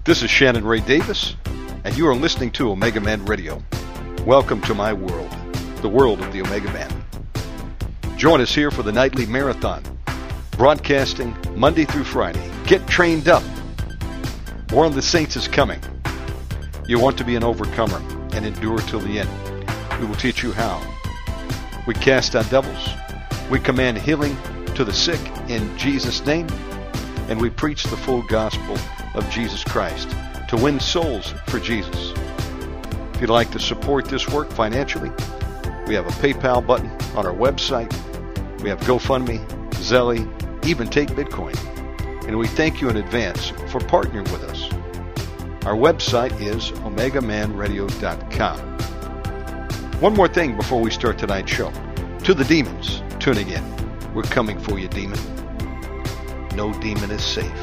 This is Shannon Ray Davis, and you are listening to Omega Man Radio. Welcome to my world, the world of the Omega Man. Join us here for the nightly marathon, broadcasting Monday through Friday. Get trained up. More of the Saints is coming. You want to be an overcomer and endure till the end. We will teach you how. We cast out devils. We command healing to the sick in Jesus' name. And we preach the full gospel of Jesus Christ to win souls for Jesus. If you'd like to support this work financially, we have a PayPal button on our website. We have GoFundMe, Zelle, even Take Bitcoin. And we thank you in advance for partnering with us. Our website is OmegaManRadio.com. One more thing before we start tonight's show. To the demons tuning in, we're coming for you, demon. No demon is safe.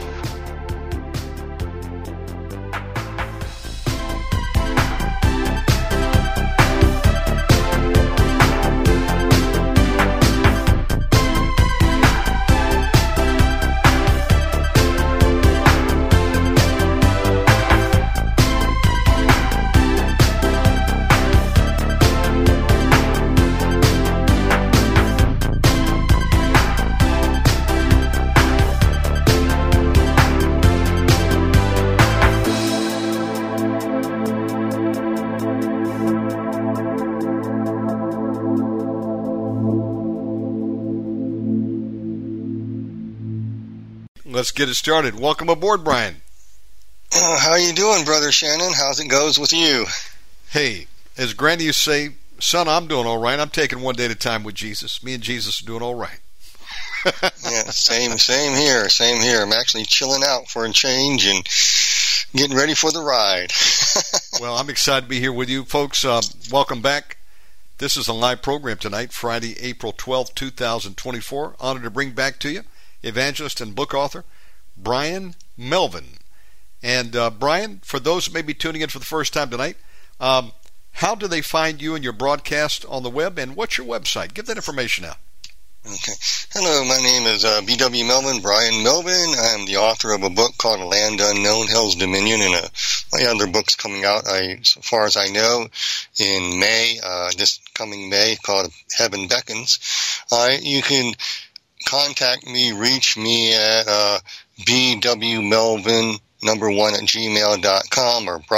Let's get it started. Welcome aboard, Brian. How you doing, Brother Shannon? How's it goes with you? Hey, as Granny used to say, son, I'm doing all right. I'm taking one day at a time with Jesus. Me and Jesus are doing all right. Yeah, same here. I'm actually chilling out for a change and getting ready for the ride. Well, I'm excited to be here with you, folks. Welcome back. This is a live program tonight, Friday, April 12th, 2024. Honored to bring back to you evangelist and book author Brian Melvin. And Brian, for those who may be tuning in for the first time tonight, how do they find you and your broadcast on the web, and what's your website? Give that information out. Okay. Hello, my name is B.W. Melvin, Brian Melvin. I'm the author of a book called A Land Unknown, Hell's Dominion, and my other book's coming out, so far as I know, in May, this coming May, called Heaven Beckons. You can contact me, reach me at bwmelvin1@gmail.com or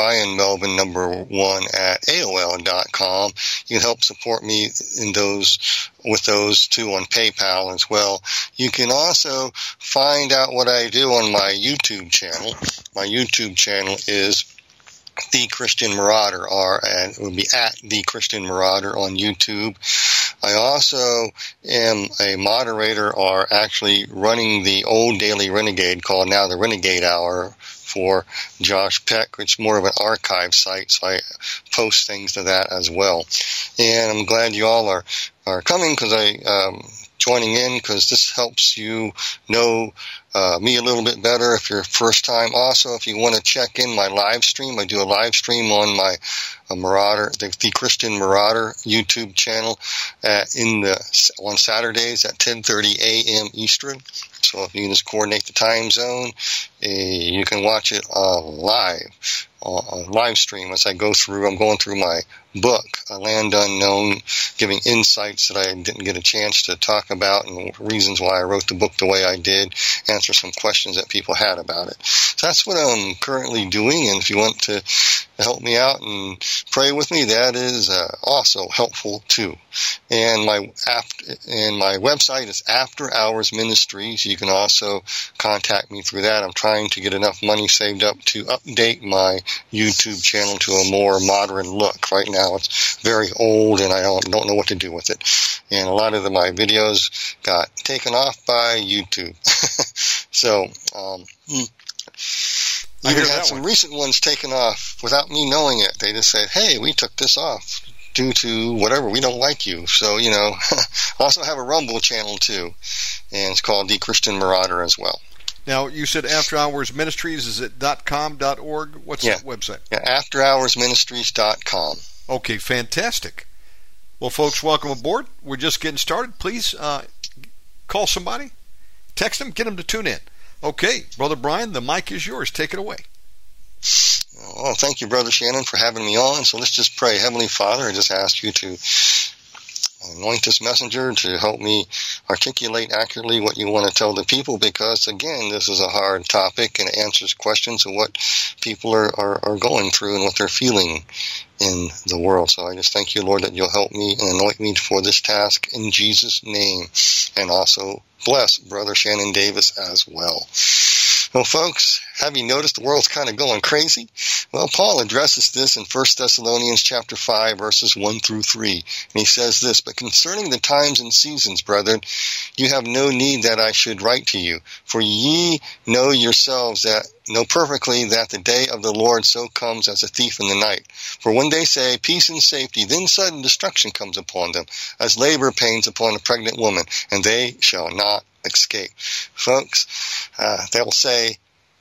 brianmelvin1@aol.com. You can help support me with those two on PayPal as well. You can also find out what I do on my YouTube channel. My YouTube channel is The Christian Marauder, and it would be at The Christian Marauder on YouTube. I also am a moderator, or actually running the old Daily Renegade called now the Renegade Hour for Josh Peck. It's more of an archive site, so I post things to that as well. And I'm glad you all are coming, joining in, because this helps you know me a little bit better if you're first time. Also, if you want to check in my live stream, I do a live stream on my Marauder, the Christian Marauder YouTube channel on Saturdays at 10:30 a.m. Eastern. So if you can just coordinate the time zone, you can watch it live stream as I go through. I'm going through my book, A Land Unknown, giving insights that I didn't get a chance to talk about and reasons why I wrote the book the way I did, answer some questions that people had about it. So that's what I'm currently doing, and if you want to help me out and pray with me, that is also helpful too. And my website is After Hours Ministries. You can also contact me through that. I'm trying to get enough money saved up to update my YouTube channel to a more modern look. Right now it's very old and I don't know what to do with it. And a lot of my videos got taken off by YouTube. So, even had some recent ones taken off without me knowing it. They just said, hey, we took this off due to whatever, we don't like you. So, I also have a Rumble channel too, and it's called The Christian Marauder as well. Now, you said After Hours Ministries. Is it .com, .org? What's that website? Yeah, afterhoursministries.com. Okay, fantastic. Well, folks, welcome aboard. We're just getting started. Please call somebody, text them, get them to tune in. Okay, Brother Brian, the mic is yours. Take it away. Well, thank you, Brother Shannon, for having me on. So let's just pray. Heavenly Father, I just ask you to anoint this messenger to help me articulate accurately what you want to tell the people, because, again, this is a hard topic and it answers questions of what people are going through and what they're feeling in the world. So I just thank you, Lord, that you'll help me and anoint me for this task in Jesus' name. And also bless Brother Shannon Davis as well. Well, folks, have you noticed the world's kind of going crazy? Well, Paul addresses this in 1 Thessalonians chapter 5, verses 1 through 3. And he says this, "But concerning the times and seasons, brethren, you have no need that I should write to you. For ye know yourselves know perfectly that the day of the Lord so comes as a thief in the night. For when they say peace and safety, then sudden destruction comes upon them, as labor pains upon a pregnant woman, and they shall not escape." Folks, they'll say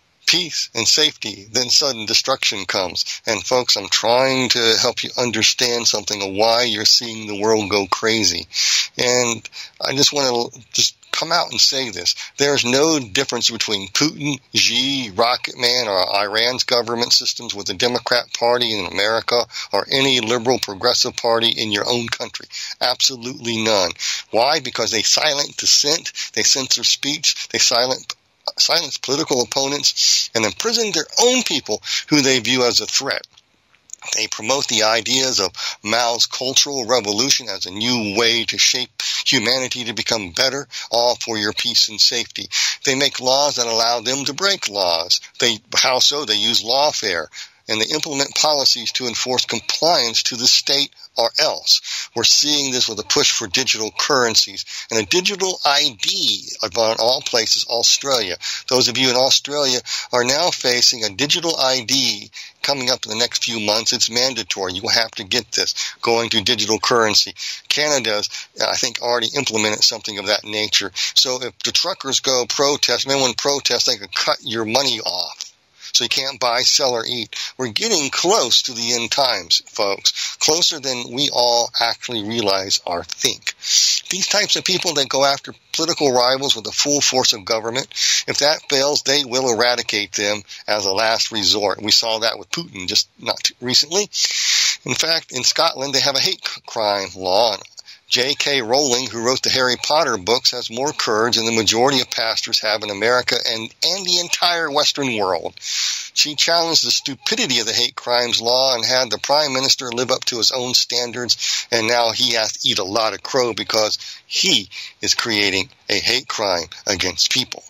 peace and safety, then sudden destruction comes. And folks, I'm trying to help you understand something of why you're seeing the world go crazy. And I just want to just come out and say this. There's no difference between Putin, Xi, Rocket Man, or Iran's government systems with the Democrat Party in America or any liberal progressive party in your own country. Absolutely none. Why? Because they silence dissent, they censor speech, they silence political opponents, and imprison their own people who they view as a threat. They promote the ideas of Mao's cultural revolution as a new way to shape humanity to become better, all for your peace and safety. They make laws that allow them to break laws. How so? They use lawfare, and they implement policies to enforce compliance to the state or else. We're seeing this with a push for digital currencies and a digital ID of all places, Australia. Those of you in Australia are now facing a digital ID coming up in the next few months. It's mandatory. You will have to get this, going to digital currency. Canada's, I think, already implemented something of that nature. So if the truckers go protest, and anyone protests, they could cut your money off. So you can't buy, sell, or eat. We're getting close to the end times, folks. Closer than we all actually realize or think. These types of people, they go after political rivals with the full force of government. If that fails, they will eradicate them as a last resort. We saw that with Putin just not recently. In fact, in Scotland, they have a hate crime law. J.K. Rowling, who wrote the Harry Potter books, has more courage than the majority of pastors have in America and the entire Western world. She challenged the stupidity of the hate crimes law and had the Prime Minister live up to his own standards, and now he has to eat a lot of crow because he is creating a hate crime against people.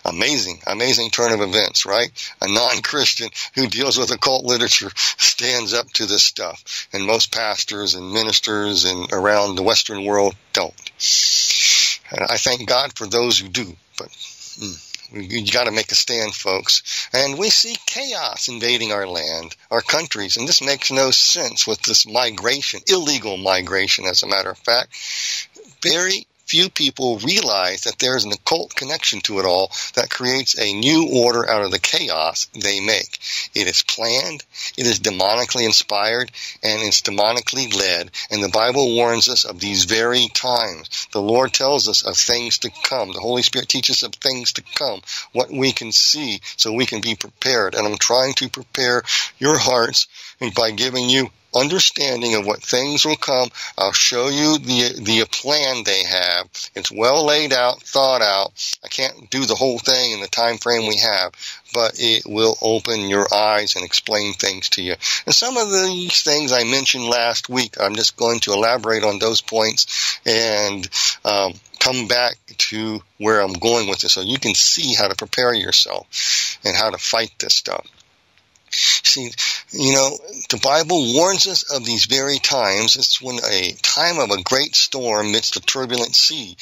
Amazing turn of events, right? A non-Christian who deals with occult literature stands up to this stuff, and most pastors and ministers and around the Western world don't. And I thank God for those who do, but you got to make a stand, folks. And we see chaos invading our land, our countries, and this makes no sense with this migration, illegal migration, as a matter of fact. Very few people realize that there is an occult connection to it all that creates a new order out of the chaos they make. It is planned, it is demonically inspired, and it's demonically led. And the Bible warns us of these very times. The Lord tells us of things to come. The Holy Spirit teaches us of things to come, what we can see so we can be prepared. And I'm trying to prepare your hearts by giving you understanding of what things will come. I'll show you the plan they have. It's well laid out, thought out. I can't do the whole thing in the time frame we have, but it will open your eyes and explain things to you. And some of these things I mentioned last week, I'm just going to elaborate on those points and come back to where I'm going with this so you can see how to prepare yourself and how to fight this stuff. See, the Bible warns us of these very times. It's when a time of a great storm amidst a turbulent sea.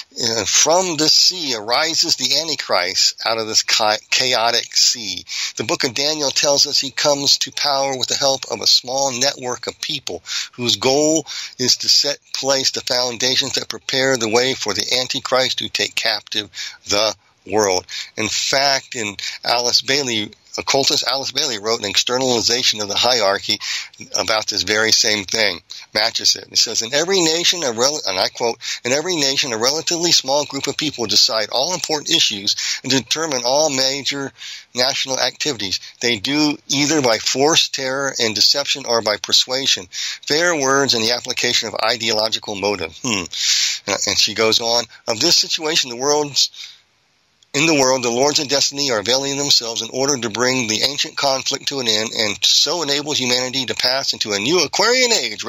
From the sea arises the Antichrist out of this chaotic sea. The book of Daniel tells us he comes to power with the help of a small network of people whose goal is to set place the foundations that prepare the way for the Antichrist to take captive the world. In fact, in Alice Bailey occultist Alice Bailey wrote an externalization of the hierarchy about this very same thing. Matches it. It says, in every nation, and I quote, in every nation, a relatively small group of people decide all important issues and determine all major national activities. They do either by force, terror, and deception or by persuasion, fair words, and the application of ideological motive. And she goes on, of this situation, in the world, the lords of destiny are availing themselves in order to bring the ancient conflict to an end and so enable humanity to pass into a new Aquarian age,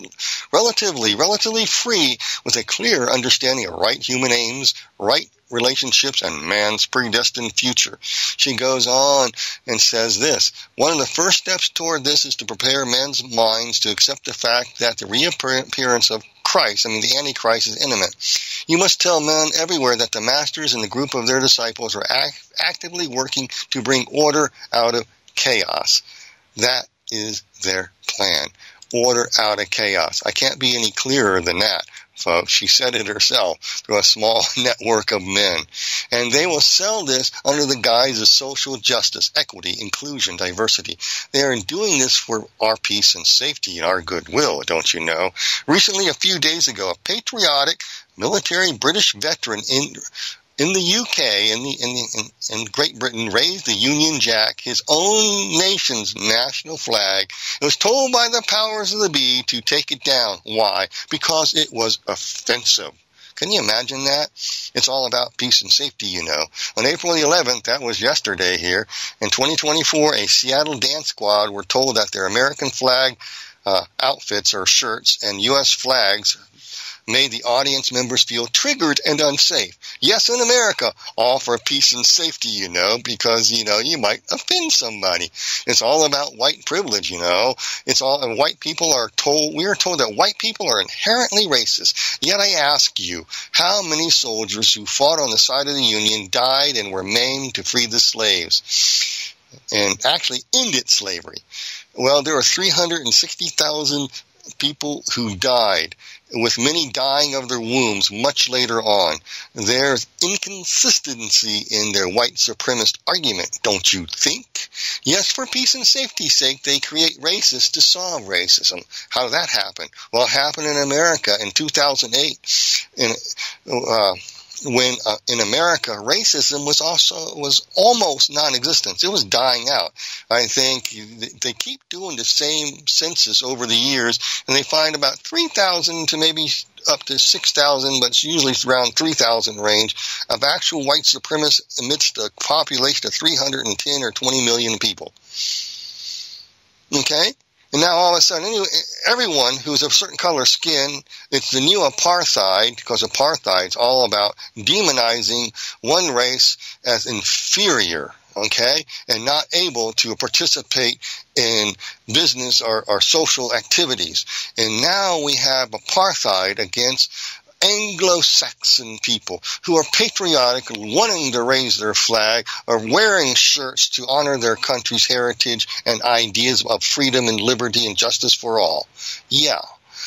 relatively free, with a clear understanding of right human aims, right relationships, and man's predestined future. She goes on and says this, one of the first steps toward this is to prepare men's minds to accept the fact that the reappearance of Christ, the Antichrist, is imminent. You must tell men everywhere that the masters and the group of their disciples are actively working to bring order out of chaos. That is their plan. Order out of chaos. I can't be any clearer than that, folks. She said it herself through a small network of men. And they will sell this under the guise of social justice, equity, inclusion, diversity. They are doing this for our peace and safety and our goodwill, don't you know? Recently, a few days ago, a patriotic military British veteran in the UK, in Great Britain, raised the Union Jack, his own nation's national flag. It was told by the powers of the be to take it down. Why? Because it was offensive. Can you imagine that? It's all about peace and safety, you know. On April the 11th, that was yesterday here, in 2024, a Seattle dance squad were told that their American flag outfits or shirts and U.S. flags made the audience members feel triggered and unsafe. Yes, in America, all for peace and safety, you know, because, you might offend somebody. It's all about white privilege, and white people are told, we are told that white people are inherently racist. Yet I ask you, how many soldiers who fought on the side of the Union died and were maimed to free the slaves and actually ended slavery? Well, there are 360,000 people who died, with many dying of their wombs much later on. There's inconsistency in their white supremacist argument, don't you think? Yes, for peace and safety's sake, they create racists to solve racism. How did that happen? Well, it happened in America in 2008. When in America, racism was almost non-existent. It was dying out. I think they keep doing the same census over the years, and they find about 3,000 to maybe up to 6,000, but it's usually around 3,000 range of actual white supremacists amidst a population of 310 or 20 million people. Okay? And now all of a sudden, everyone who's of a certain color skin, it's the new apartheid, because apartheid's all about demonizing one race as inferior, okay, and not able to participate in business or social activities. And now we have apartheid against Anglo-Saxon people who are patriotic, wanting to raise their flag, or wearing shirts to honor their country's heritage and ideas of freedom and liberty and justice for all. Yeah.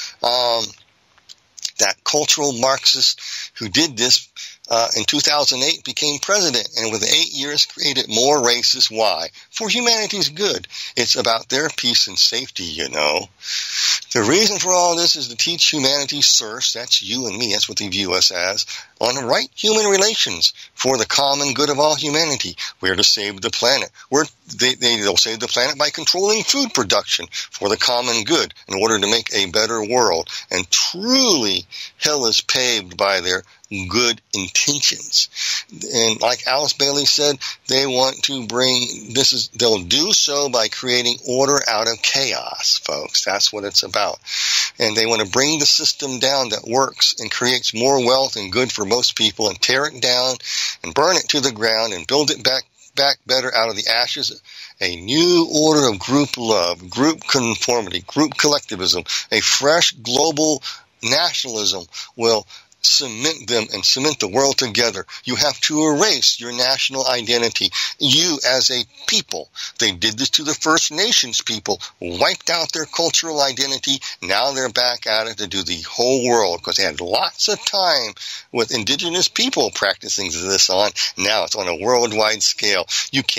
That cultural Marxist who did this in 2008 became president, and within 8 years created more racists. Why? For humanity's good. It's about their peace and safety, you know. The reason for all this is to teach humanity serfs, that's you and me, that's what they view us as, on right human relations for the common good of all humanity. We're to save the planet. They'll save the planet by controlling food production for the common good in order to make a better world. And truly, hell is paved by their good intentions. And like Alice Bailey said, they want to they'll do so by creating order out of chaos, folks. That's what it's about. And they want to bring the system down that works and creates more wealth and good for most people, and tear it down and burn it to the ground and build it back better out of the ashes. A new order of group love, group conformity, group collectivism, a fresh global nationalism will cement them and cement the world together. You have to erase your national identity. You as a people. They did this to the First Nations people, wiped out their cultural identity. Now they're back at it to do the whole world, because they had lots of time with indigenous people practicing this on. Now it's on a worldwide scale. You can't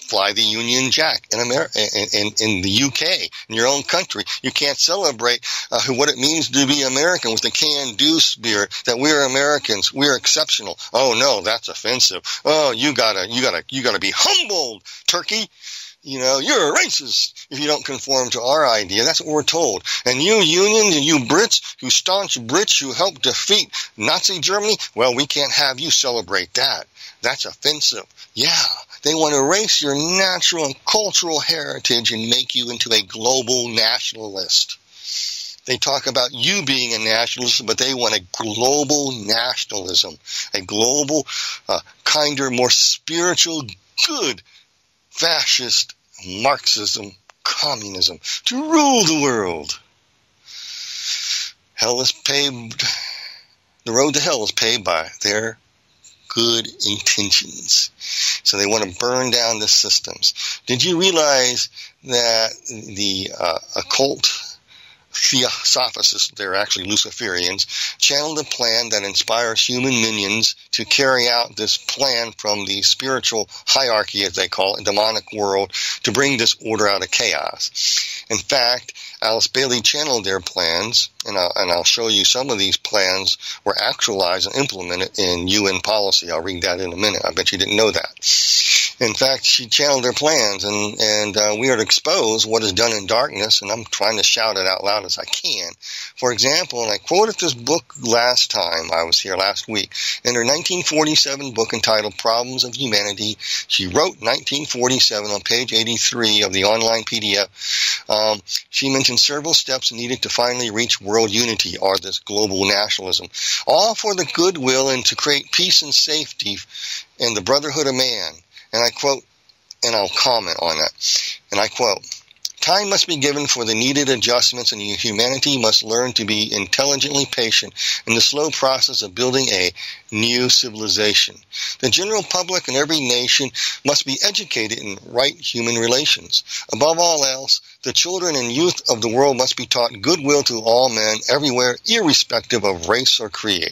fly the Union Jack in America, in the UK, in your own country. You can't celebrate what it means to be American with the can-do spirit that we're Americans, we're exceptional. Oh no, that's offensive. Oh, you gotta be humbled, turkey. You know, you're a racist if you don't conform to our idea. That's what we're told. And you Unions and you Brits, you staunch Brits who helped defeat Nazi Germany, well, we can't have you celebrate that. That's offensive. Yeah, they want to erase your natural and cultural heritage and make you into a global nationalist. They talk about you being a nationalist, but they want a global nationalism, a global, kinder, more spiritual, good fascist Marxism, communism to rule the world. Hell is paved, the road to hell is paved by their good intentions. So they want to burn down the systems. Did you realize that the occult Theosophists, they're actually Luciferians, channeled a plan that inspires human minions to carry out this plan from the spiritual hierarchy, as they call it, demonic world, to bring disorder out of chaos. In fact, Alice Bailey channeled their plans, and I'll show you some of these plans were actualized and implemented in UN policy. I'll read that in a minute. I bet you didn't know that. In fact, she channeled their plans, and we are to expose what is done in darkness, and I'm trying to shout it out loud as I can. For example, and I quoted this book last time I was here last week, in her 1947 book entitled Problems of Humanity, she wrote 1947 on page 83 of the online PDF. She mentioned several steps needed to finally reach world unity, or this global nationalism, all for the goodwill and to create peace and safety and the brotherhood of man. And I quote, and I'll comment on that, and I quote, time must be given for the needed adjustments, and humanity must learn to be intelligently patient in the slow process of building a new civilization. The general public in every nation must be educated in right human relations. Above all else, the children and youth of the world must be taught goodwill to all men everywhere, irrespective of race or creed.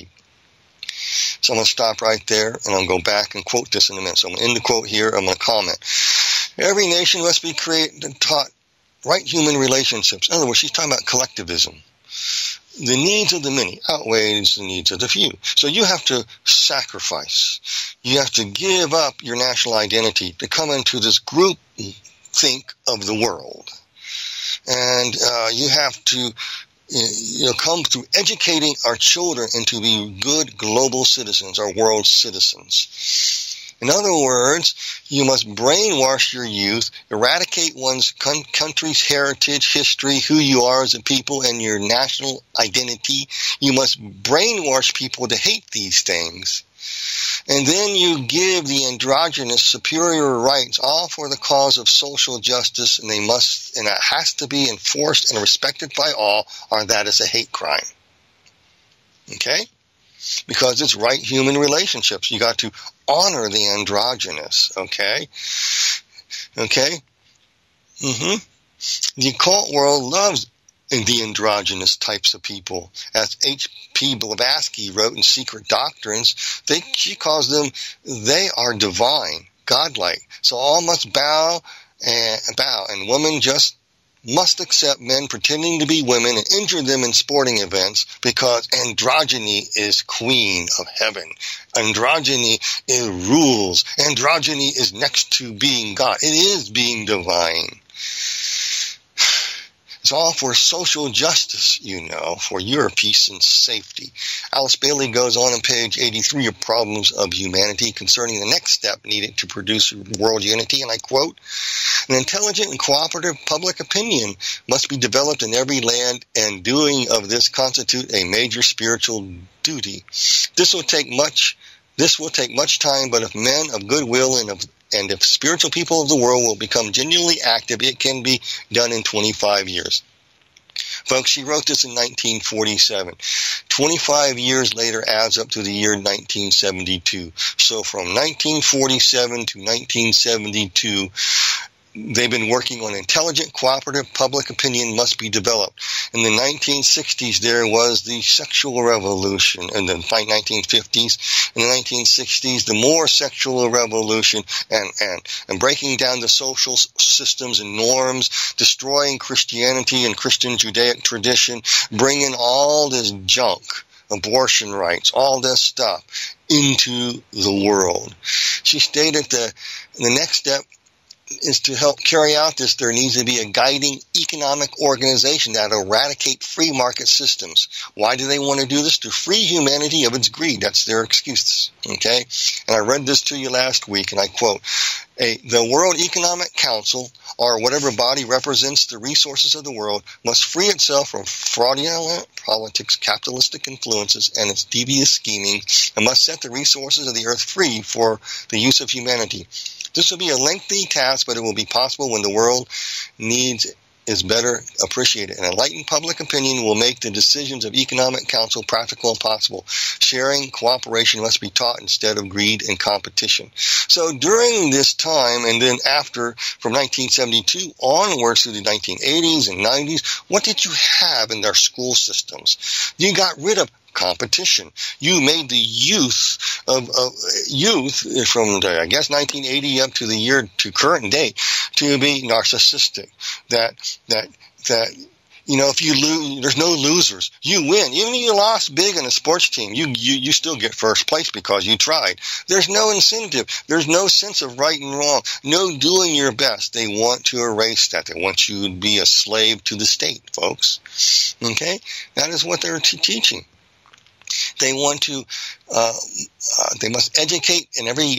So I'm going to stop right there, and I'll go back and quote this in a minute. So I'm going to end the quote here. I'm going to comment. Every nation must be created and taught right human relationships. In other words, she's talking about collectivism. The needs of the many outweighs the needs of the few. So you have to sacrifice. You have to give up your national identity to come into this group think of the world. And you have to come through educating our children into being good global citizens or world citizens. In other words, you must brainwash your youth, eradicate one's country's heritage, history, who you are as a people, and your national identity. You must brainwash people to hate these things. And then you give the androgynous superior rights, all for the cause of social justice, and it has to be enforced and respected by all, or that is a hate crime. Okay? Because it's right human relationships. You got to honor the androgynous. Okay? Okay? The occult world loves the androgynous types of people. As H.P. Blavatsky wrote in Secret Doctrines, she calls them, they are divine, godlike. So all must bow, and women just must accept men pretending to be women and injure them in sporting events because androgyny is queen of heaven. Androgyny rules. Androgyny is next to being God. It is being divine. It's all for social justice, for your peace and safety. Alice Bailey goes on page 83 of Problems of Humanity concerning the next step needed to produce world unity, and I quote, an intelligent and cooperative public opinion must be developed in every land, and doing of this constitute a major spiritual duty. This will take much time, but if men of goodwill and if spiritual people of the world will become genuinely active, it can be done in 25 years. Folks, she wrote this in 1947. 25 years later adds up to the year 1972. So from 1947 to 1972, they've been working on intelligent, cooperative public opinion must be developed. In the 1960s, there was the sexual revolution. In the 1950s, in the 1960s, the more sexual revolution and breaking down the social systems and norms, destroying Christianity and Christian Judaic tradition, bringing all this junk, abortion rights, all this stuff into the world. She stated the next step is to help carry out this. There needs to be a guiding economic organization that eradicate free market systems. Why do they want to do this? To free humanity of its greed. That's their excuse. Okay? And I read this to you last week, and I quote, the World Economic Council, or whatever body represents the resources of the world, must free itself from fraudulent politics, capitalistic influences, and its devious scheming, and must set the resources of the earth free for the use of humanity. This will be a lengthy task, but it will be possible when the world needs is better appreciated. An enlightened public opinion will make the decisions of Economic Council practical and possible. Sharing, cooperation must be taught instead of greed and competition. So during this time, and then after, from 1972 onwards through the 1980s and 90s, what did you have in their school systems? You got rid of competition. You made the youth from I guess 1980 up to the year to current day to be narcissistic. That if you lose, there's no losers. You win. Even if you lost big in a sports team, you still get first place because you tried. There's no incentive. There's no sense of right and wrong. No doing your best. They want to erase that. They want you to be a slave to the state, folks. Okay? That is what they're teaching. They want to, they must educate in every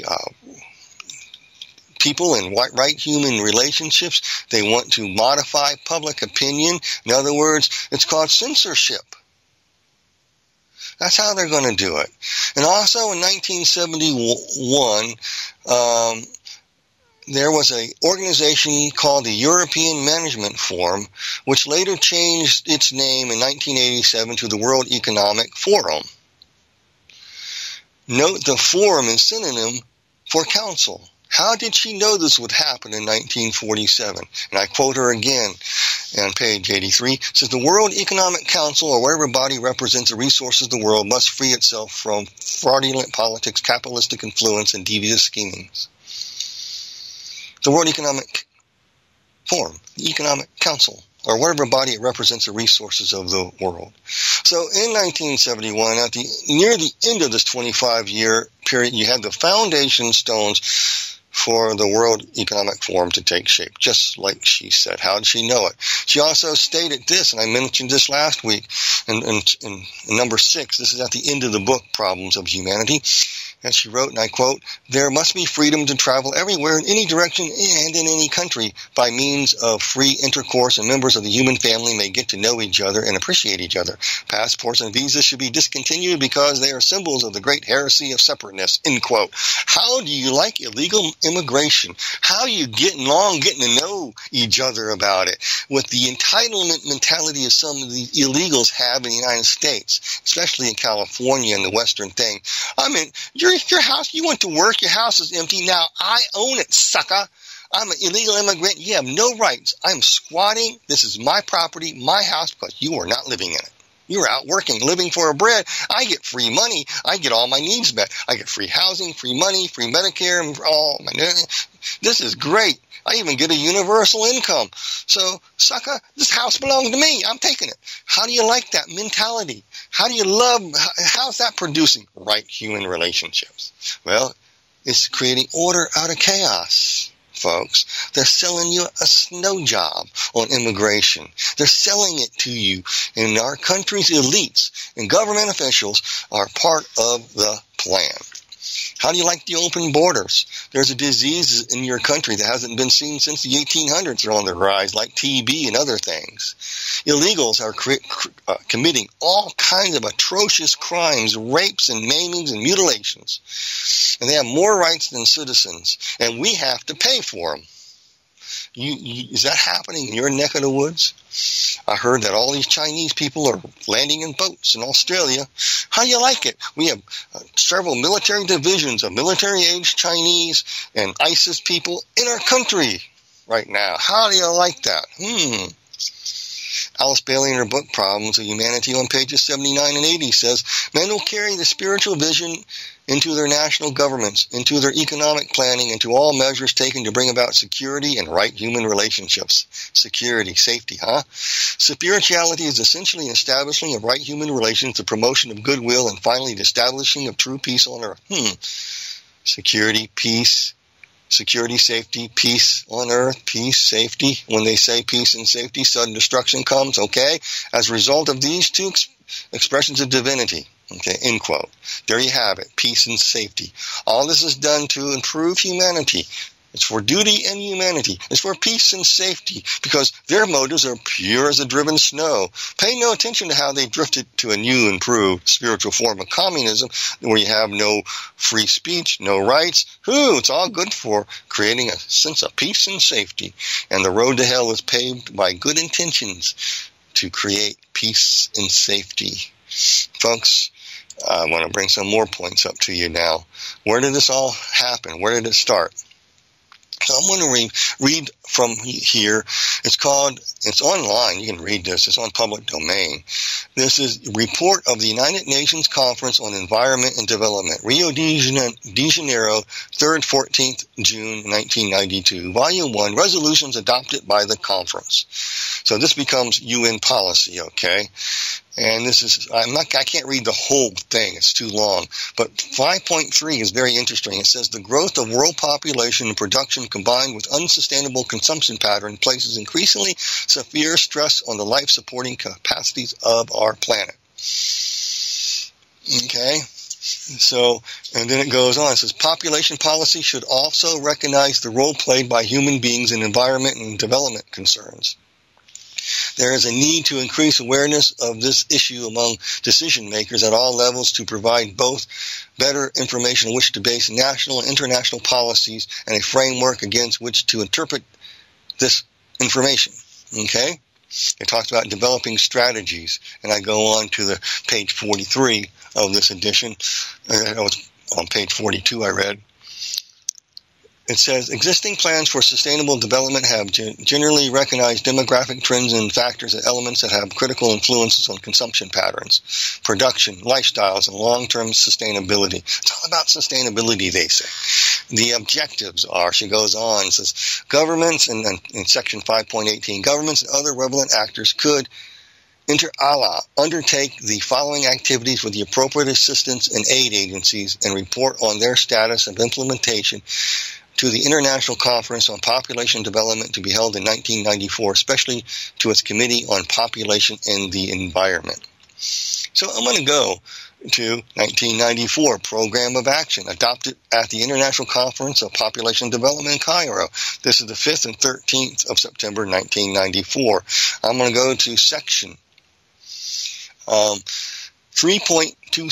people in right human relationships. They want to modify public opinion. In other words, it's called censorship. That's how they're going to do it. And also in 1971, there was an organization called the European Management Forum, which later changed its name in 1987 to the World Economic Forum. Note the forum is synonym for council. How did she know this would happen in 1947? And I quote her again on page 83. It says, the World Economic Council, or whatever body represents the resources of the world, must free itself from fraudulent politics, capitalistic influence, and devious schemings. The World Economic Forum, the Economic Council, or whatever body it represents the resources of the world. So in 1971, near the end of this 25-year period, you had the foundation stones for the World Economic Forum to take shape, just like she said. How did she know it? She also stated this, and I mentioned this last week in number 6. This is at the end of the book, Problems of Humanity. And she wrote, and I quote, there must be freedom to travel everywhere in any direction and in any country by means of free intercourse, and members of the human family may get to know each other and appreciate each other. Passports and visas should be discontinued because they are symbols of the great heresy of separateness, end quote. How do you like illegal immigration? How are you getting to know each other about it with the entitlement mentality of some of the illegals have in the United States, especially in California and the Western thing? I mean, your house, you went to work, your house is empty. Now I own it, sucker. I'm an illegal immigrant. You have no rights. I'm squatting. This is my property, my house, because you are not living in it. You're out working, living for a bread. I get free money. I get all my needs met. I get free housing, free money, free Medicare, and all my. This is great. I even get a universal income. So, sucker, this house belongs to me. I'm taking it. How do you like that mentality? How do you love, how's that producing right human relationships? Well, it's creating order out of chaos, folks. They're selling you a snow job on immigration. They're selling it to you. And our country's elites and government officials are part of the plan. How do you like the open borders? There's a disease in your country that hasn't been seen since the 1800s are on the rise, like TB and other things. Illegals are committing all kinds of atrocious crimes, rapes and maimings and mutilations. And they have more rights than citizens, and we have to pay for them. Is that happening in your neck of the woods? I heard that all these Chinese people are landing in boats in Australia. How do you like it? We have several military divisions of military-aged Chinese and ISIS people in our country right now. How do you like that? Alice Bailey in her book Problems of Humanity on pages 79 and 80 says, men will carry the spiritual vision into their national governments, into their economic planning, into all measures taken to bring about security and right human relationships. Security, safety, huh? Spirituality is essentially an establishing of right human relations, the promotion of goodwill, and finally the establishing of true peace on earth. Security, peace, security, safety, peace on earth, peace, safety. When they say peace and safety, sudden destruction comes, okay? As a result of these two expressions of divinity, okay, end quote. There you have it, peace and safety. All this is done to improve humanity. It's for duty and humanity. It's for peace and safety, because their motives are pure as the driven snow. Pay no attention to how they drifted to a new, improved spiritual form of communism where you have no free speech, no rights. It's all good for creating a sense of peace and safety. And the road to hell is paved by good intentions to create peace and safety. Folks, I want to bring some more points up to you now. Where did this all happen? Where did it start? So I'm going to read from here. It's online. You can read this. It's on public domain. This is a report of the United Nations Conference on Environment and Development, Rio de Janeiro, 3rd, 14th June, 1992. Volume 1, resolutions adopted by the conference. So this becomes UN policy, okay? And this is, I can't read the whole thing. It's too long. But 5.3 is very interesting. It says the growth of world population and production combined with unsustainable consumption pattern places increasingly severe stress on the life-supporting capacities of our planet. Okay? So, and then it goes on. It says population policy should also recognize the role played by human beings in environment and development concerns. There is a need to increase awareness of this issue among decision makers at all levels to provide both better information on which to base national and international policies and a framework against which to interpret this information. Okay? It talks about developing strategies, and I go on to the page 43 of this edition. It was on page 42 I read. It says, existing plans for sustainable development have generally recognized demographic trends and factors and elements that have critical influences on consumption patterns, production, lifestyles, and long-term sustainability. It's all about sustainability, they say. The objectives are, she goes on, says, governments, in section 5.18, governments and other relevant actors could inter alia, undertake the following activities with the appropriate assistance and aid agencies and report on their status of implementation to the International Conference on Population Development to be held in 1994, especially to its Committee on Population and the Environment. So I'm going to go to 1994, Program of Action, adopted at the International Conference of Population Development in Cairo. This is the 5th and 13th of September, 1994. I'm going to go to section 3.27,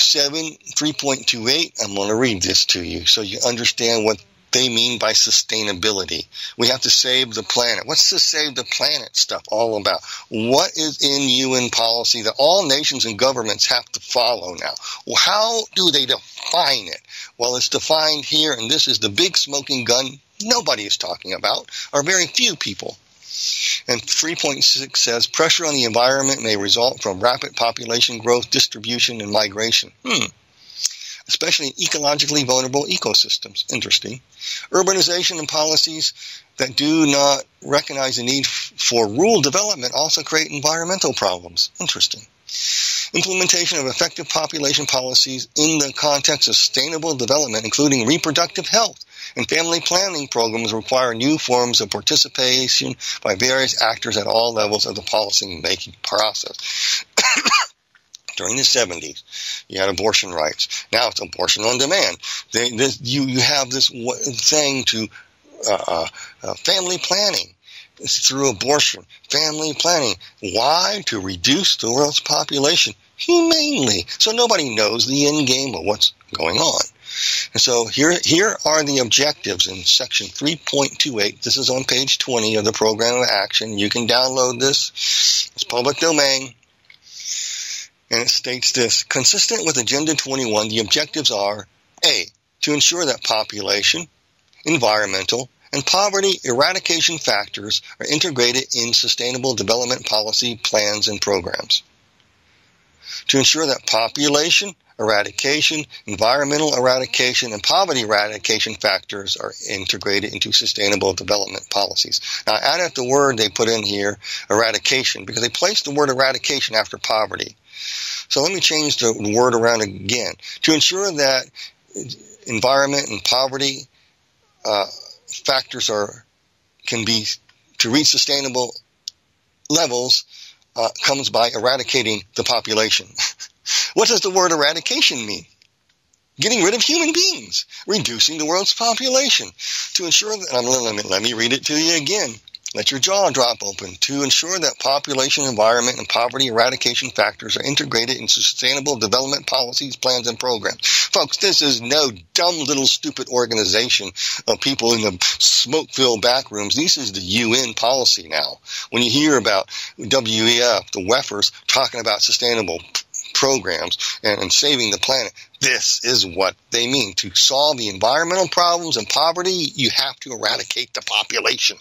3.28. I'm going to read this to you so you understand what they mean by sustainability. We have to save the planet. What's the save the planet stuff all about? What is in UN policy that all nations and governments have to follow now? Well, how do they define it? Well, it's defined here, and this is the big smoking gun nobody is talking about, or very few people. And 3.6 says, pressure on the environment may result from rapid population growth, distribution, and migration. Especially ecologically vulnerable ecosystems. Interesting. Urbanization and policies that do not recognize the need for rural development also create environmental problems. Interesting. Implementation of effective population policies in the context of sustainable development, including reproductive health and family planning programs, require new forms of participation by various actors at all levels of the policy-making process. During the 70s, you had abortion rights. Now it's abortion on demand. You have this thing to family planning. It's through abortion, family planning. Why? To reduce the world's population humanely. So nobody knows the end game of what's going on. And so here are the objectives in section 3.28. This is on page 20 of the Program of Action. You can download this. It's public domain. And it states this, consistent with Agenda 21, the objectives are, A, to ensure that population, environmental, and poverty eradication factors are integrated in sustainable development policy plans and programs. To ensure that population eradication, environmental eradication, and poverty eradication factors are integrated into sustainable development policies. Now, I added the word they put in here, eradication, because they placed the word eradication after poverty. So let me change the word around again. To ensure that environment and poverty factors can be to reach sustainable levels comes by eradicating the population. What does the word eradication mean? Getting rid of human beings, reducing the world's population. To ensure that, let me read it to you again. Let your jaw drop open. To ensure that population, environment, and poverty eradication factors are integrated into sustainable development policies, plans, and programs. Folks, this is no dumb little stupid organization of people in the smoke-filled back rooms. This is the UN policy now. When you hear about WEF, the WEFers, talking about sustainable programs and saving the planet, this is what they mean. To solve the environmental problems and poverty, you have to eradicate the population.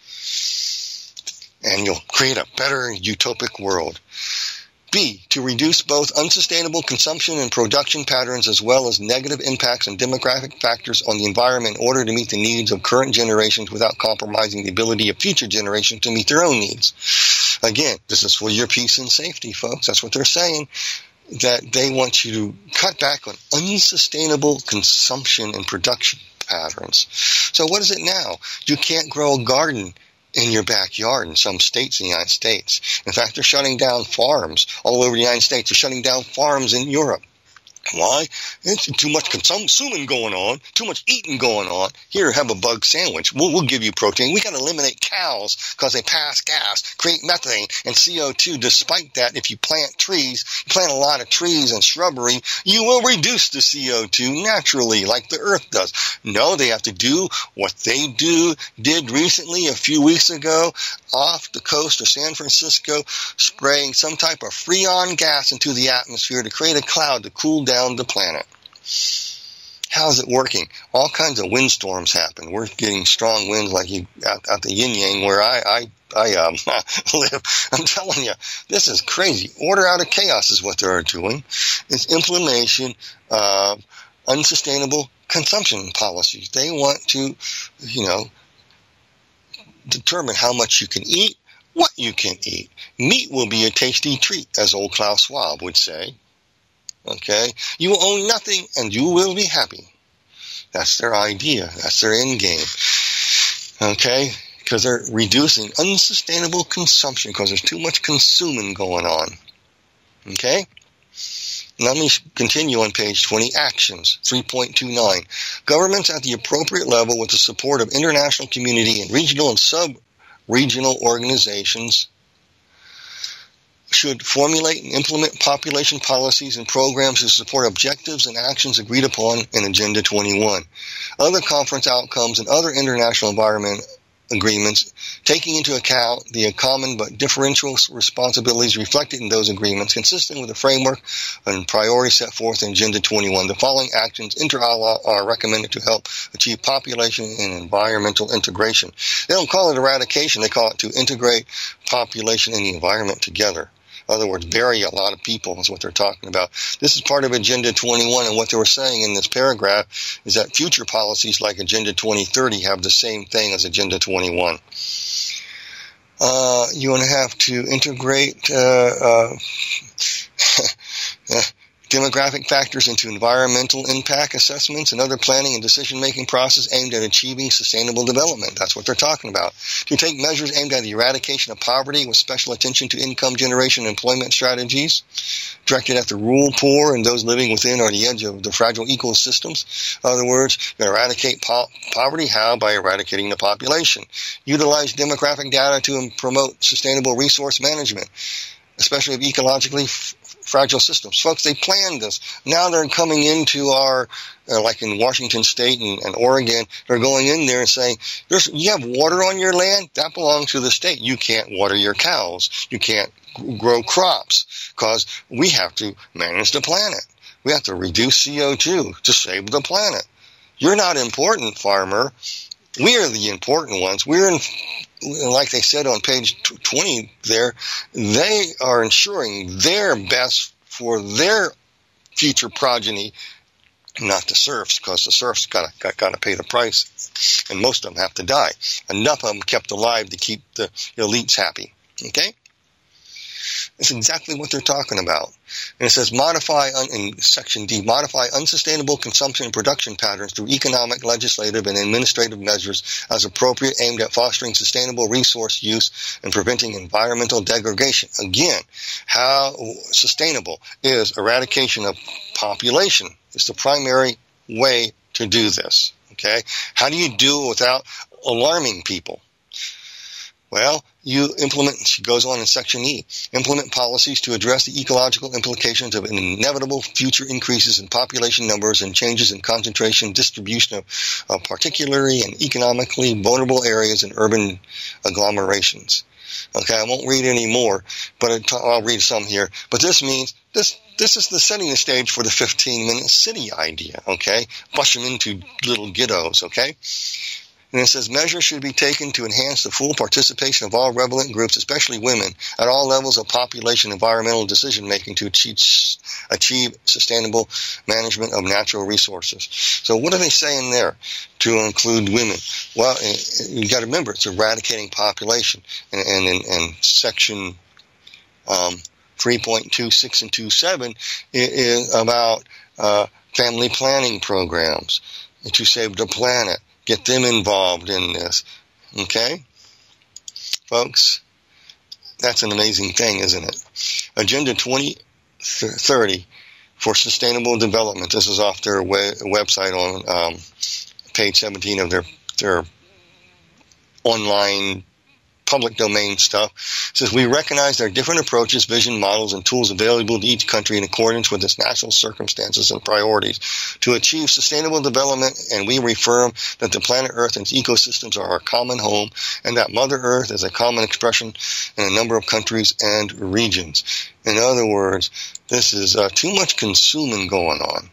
And you'll create a better utopic world. B, to reduce both unsustainable consumption and production patterns as well as negative impacts and demographic factors on the environment in order to meet the needs of current generations without compromising the ability of future generations to meet their own needs. Again, this is for your peace and safety, folks. That's what they're saying, that they want you to cut back on unsustainable consumption and production patterns. So what is it now? You can't grow a garden in your backyard in some states in the United States. In fact, they're shutting down farms all over the United States. They're shutting down farms in Europe. Why? It's too much consuming going on, too much eating going on. Here, have a bug sandwich. We'll give you protein. We got to eliminate cows because they pass gas, create methane and CO2. Despite that, if you plant trees, you plant a lot of trees and shrubbery, you will reduce the CO2 naturally like the earth does. No, they have to do what they did recently a few weeks ago off the coast of San Francisco, spraying some type of freon gas into the atmosphere to create a cloud to cool down the planet. How's it working? All kinds of windstorms happen. We're getting strong winds like out the yin yang where I live. I'm telling you, this is crazy. Order out of chaos is what they're doing. It's implementation of unsustainable consumption policies. They want to, determine how much you can eat, what you can eat. Meat will be a tasty treat, as old Klaus Schwab would say. Okay? You will own nothing and you will be happy. That's their idea. That's their end game. Okay? Because they're reducing unsustainable consumption because there's too much consuming going on. Okay? Let me continue on page 20. Actions, 3.29. Governments at the appropriate level with the support of international community and regional and sub-regional organizations should formulate and implement population policies and programs to support objectives and actions agreed upon in Agenda 21. Other conference outcomes and other international environment agreements, taking into account the common but differential responsibilities reflected in those agreements, consistent with the framework and priorities set forth in Agenda 21. The following actions, inter alia, are recommended to help achieve population and environmental integration. They don't call it eradication. They call it to integrate population and the environment together. In other words, bury a lot of people is what they're talking about. This is part of Agenda 21, and what they were saying in this paragraph is that future policies like Agenda 2030 have the same thing as Agenda 21. You want to have to integrate demographic factors into environmental impact assessments and other planning and decision-making process aimed at achieving sustainable development. That's what they're talking about. To take measures aimed at the eradication of poverty with special attention to income generation and employment strategies directed at the rural poor and those living within or the edge of the fragile ecosystems. In other words, eradicate poverty. How? By eradicating the population. Utilize demographic data to promote sustainable resource management, especially of ecologically fragile systems. Folks, they planned this. Now they're coming into our, like in Washington State and Oregon, they're going in there and saying, you have water on your land? That belongs to the state. You can't water your cows. You can't grow crops because we have to manage the planet. We have to reduce CO2 to save the planet. You're not important, farmer. We are the important ones. Like they said on page 20 there, they are ensuring their best for their future progeny, not the serfs, because the serfs got to pay the price, and most of them have to die. Enough of them kept alive to keep the elites happy. Okay? That's exactly what they're talking about. And it says in Section D, modify unsustainable consumption and production patterns through economic, legislative, and administrative measures as appropriate, aimed at fostering sustainable resource use and preventing environmental degradation. Again, how sustainable is eradication of population? It's the primary way to do this. Okay? How do you do it without alarming people? Well, you implement, she goes on in Section E, implement policies to address the ecological implications of inevitable future increases in population numbers and changes in concentration distribution of particularly and economically vulnerable areas in urban agglomerations. Okay, I won't read any more, but I'll read some here. But this means, this is the setting the stage for the 15-minute city idea, okay? Bush them into little ghettos, okay? And it says measures should be taken to enhance the full participation of all relevant groups, especially women, at all levels of population environmental decision-making to achieve sustainable management of natural resources. So what are they saying there to include women? Well, you got to remember, it's eradicating population. And in Section 3.26 and 27 is about family planning programs to save the planet. Get them involved in this. Okay? Folks, that's an amazing thing, isn't it? Agenda 2030 for Sustainable Development. This is off their website on page 17 of their online public domain stuff. It says, we recognize there are different approaches, vision, models, and tools available to each country in accordance with its national circumstances and priorities to achieve sustainable development, and we reaffirm that the planet Earth and its ecosystems are our common home, and that Mother Earth is a common expression in a number of countries and regions. In other words, this is too much consuming going on.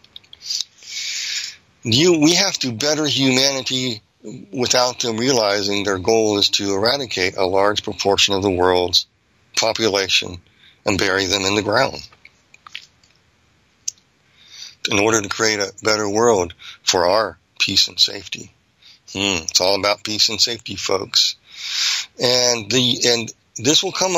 We have to better humanity without them realizing their goal is to eradicate a large proportion of the world's population and bury them in the ground in order to create a better world for our peace and safety. It's all about peace and safety, folks. And this will come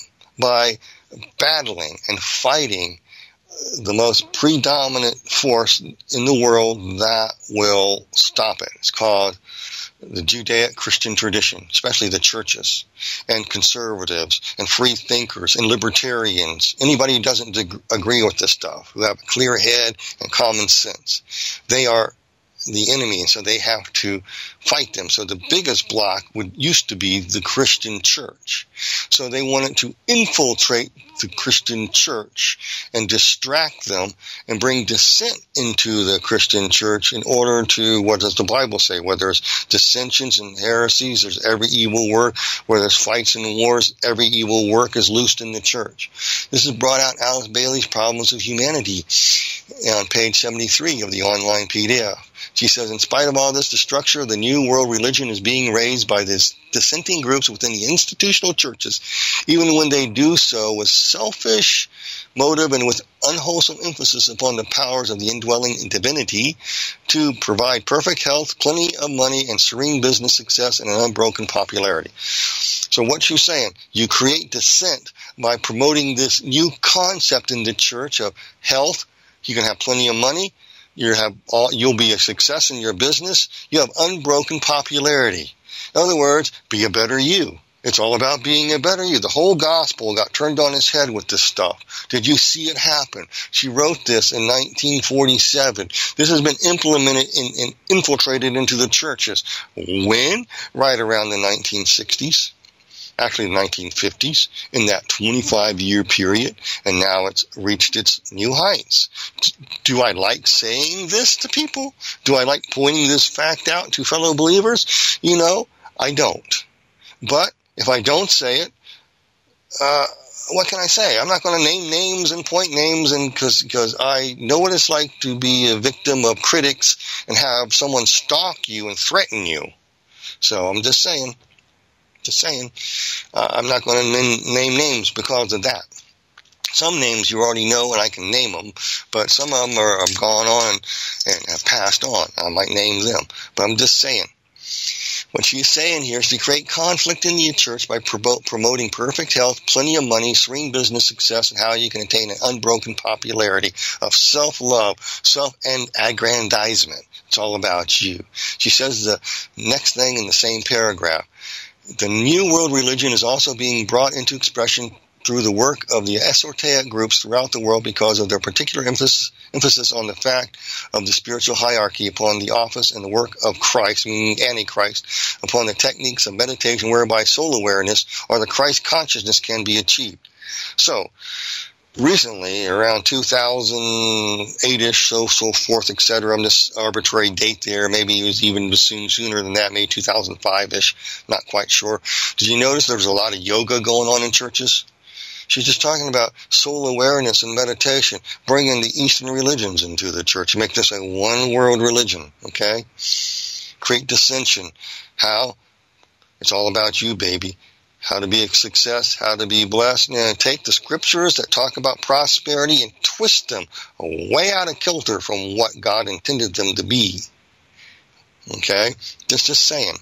by battling and fighting the most predominant force in the world that will stop it. It's called the Judaic-Christian tradition, especially the churches and conservatives and free thinkers and libertarians, anybody who doesn't agree with this stuff, who have a clear head and common sense. They are the enemy, and so they have to fight them. So the biggest block used to be the Christian church. So they wanted to infiltrate the Christian church and distract them and bring dissent into the Christian church in order to, what does the Bible say? Where there's dissensions and heresies, there's every evil work. Where there's fights and wars, every evil work is loosed in the church. This has brought out Alice Bailey's Problems of Humanity on page 73 of the online PDF. She says, in spite of all this, the structure of the new world religion is being raised by these dissenting groups within the institutional churches, even when they do so with selfish motive and with unwholesome emphasis upon the powers of the indwelling divinity to provide perfect health, plenty of money, and serene business success and an unbroken popularity. So what you're saying, you create dissent by promoting this new concept in the church of health. You can have plenty of money. You'll be a success in your business. You have unbroken popularity. In other words, be a better you. It's all about being a better you. The whole gospel got turned on its head with this stuff. Did you see it happen? She wrote this in 1947. This has been implemented and infiltrated into the churches. When? Right around the 1960s. Actually the 1950s, in that 25-year period, and now it's reached its new heights. Do I like saying this to people? Do I like pointing this fact out to fellow believers? I don't. But if I don't say it, what can I say? I'm not going to name names and point names, and because I know what it's like to be a victim of critics and have someone stalk you and threaten you. So I'm just saying. I'm not going to name names because of that. Some names you already know, and I can name them, but some of them have gone on and have passed on. I might name them, but I'm just saying. What she's saying here is to create conflict in the church by promoting perfect health, plenty of money, serene business success, and how you can attain an unbroken popularity of self-love, self-aggrandizement. It's all about you. She says the next thing in the same paragraph. The New World religion is also being brought into expression through the work of the esoteric groups throughout the world because of their particular emphasis on the fact of the spiritual hierarchy upon the office and the work of Christ, meaning Antichrist, upon the techniques of meditation whereby soul awareness or the Christ consciousness can be achieved. So, recently, around 2008-ish, so forth, etc., on this arbitrary date there, maybe it was even sooner than that, maybe 2005-ish, not quite sure. Did you notice there was a lot of yoga going on in churches? She's just talking about soul awareness and meditation, bringing the Eastern religions into the church, make this a one-world religion, okay? Create dissension. How? It's all about you, baby. How to be a success, how to be blessed, and take the scriptures that talk about prosperity and twist them way out of kilter from what God intended them to be. Okay? Just saying.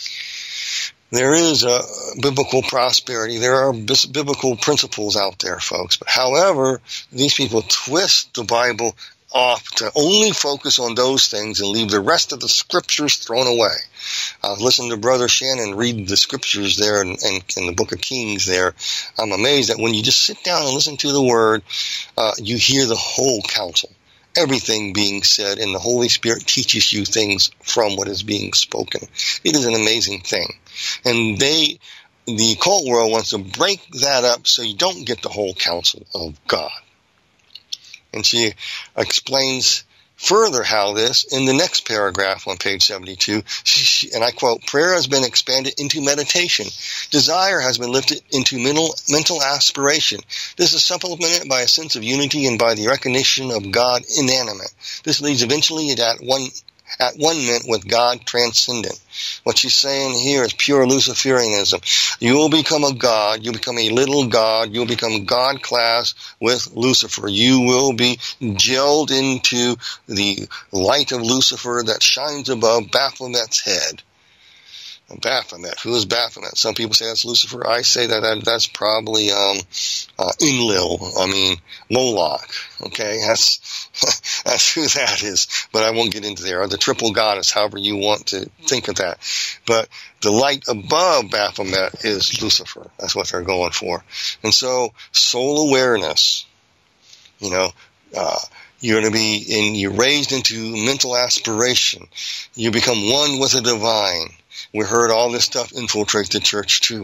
There is a biblical prosperity. There are biblical principles out there, folks. But however, these people twist the Bible off to only focus on those things and leave the rest of the scriptures thrown away. Listen to Brother Shannon read the scriptures there in the book of Kings there. I'm amazed that when you just sit down and listen to the word, you hear the whole counsel. Everything being said, and the Holy Spirit teaches you things from what is being spoken. It is an amazing thing. And the occult world wants to break that up so you don't get the whole counsel of God. And she explains further how this in the next paragraph on page 72, and I quote, prayer has been expanded into meditation. Desire has been lifted into mental aspiration. This is supplemented by a sense of unity and by the recognition of God inanimate. This leads eventually at one with God transcendent. What she's saying here is pure Luciferianism. You will become a god. You'll become a little god. You'll become God class with Lucifer. You will be gelled into the light of Lucifer that shines above Baphomet's head. Baphomet. Who is Baphomet? Some people say that's Lucifer. I say that's probably Enlil. Moloch. Okay, that's who that is. But I won't get into there. Or the triple goddess, however you want to think of that. But the light above Baphomet is Lucifer. That's what they're going for. And so, soul awareness. You're going to be you're raised into mental aspiration. You become one with the divine. We heard all this stuff infiltrate the church too.